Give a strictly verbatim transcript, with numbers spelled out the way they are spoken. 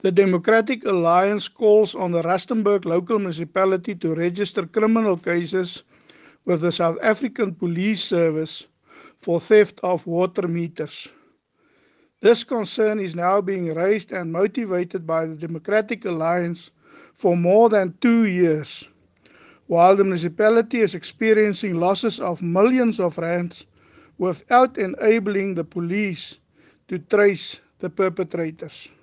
The Democratic Alliance calls on the Rustenburg local municipality to register criminal cases with the South African Police Service for theft of water meters. This concern is now being raised and motivated by the Democratic Alliance for more than two years, while the municipality is experiencing losses of millions of rands without enabling the police to trace the perpetrators.